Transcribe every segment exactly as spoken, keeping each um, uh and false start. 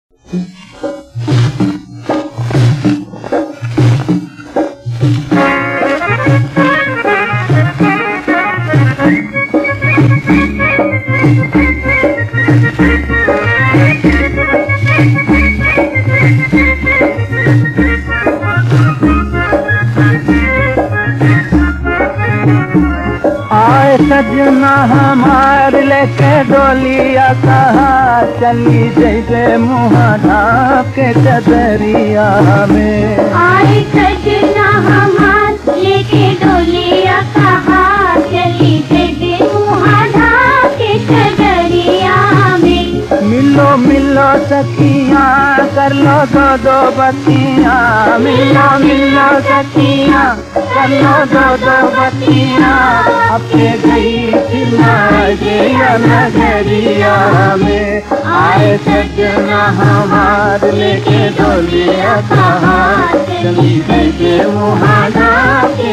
आए सजना हमार लेके डोलिया कहा चली जैसे मुँह ढाप के चदरिया में। आए सजना हमार लेके डोलिया कहा चली जैसे मुँह ढाप के चदरिया में। मिलो मिलो सखिया कर लो दो दो बत्तियाँ, मिलो मिलो सखिया कर लो दो दो बत्तियाँ। अपने गई फिर नगरिया में। आए सजना हमार लेके डोलिया कहा चली जैसे मुँह ढाप के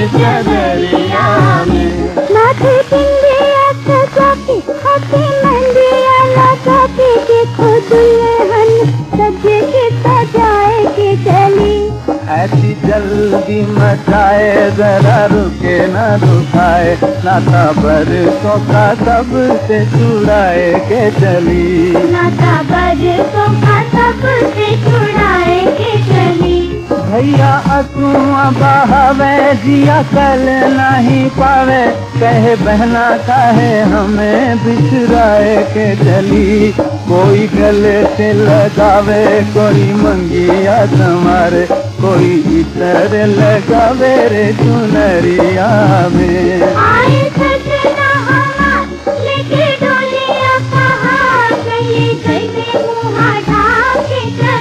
चदरिया में। माथे बिंदिया सजाके हाथे मंदिया लगाके देखो दुल्हन सजे के सजाए के चली। ऐसी जल्दी मचाए जरा रुके न रुकाए, नाता बरसों का सब से छुड़ाए के चली। नाता बरसों का सब से छुड़ाए के चली। भैया असुआ बहावे जिया कल नहीं पावे, कहे बहना काहे हमें बिछुराए के चली। कोई गले से लगावे कोई मंगिया तुम्हारे, कोई इतर लगावे रे चुनरिया में। आए सजना हमार लेके डोलिया कहा चली जैसे मुँह ढाप के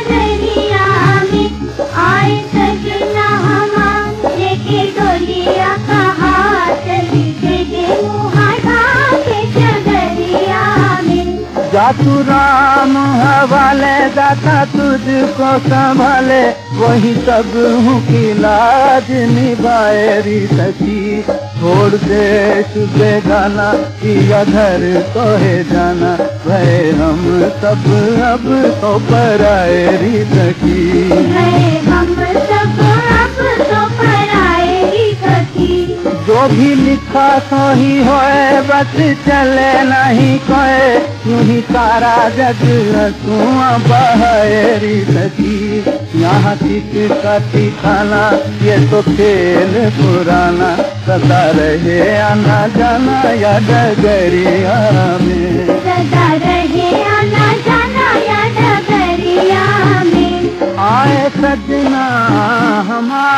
चदरिया में। आए सजना हमार लेके डोलिया कहा चली जैसे मुँह ढाप के चदरिया में। जा तू राम हवाले दाता तुझको संभाले, वही सब हूँ की लाज निभाए री सखी। छोड़ देश बेगाना किया घर तो है जाना, वह हम सब अब तो पराए री सखी। हम सब अब तो पराए री सखी। जो भी लिखा तो ही होए बस चले नहीं कोए, यूं ही सारा जग हंसुआ बहाए री सखी। यहाँ किस का ठिकाना ये तो खेल पुराना, सदा रहे आना जाना या डगरिया में। सदा रहे आना जाना या डगरिया में। आए सजना हमार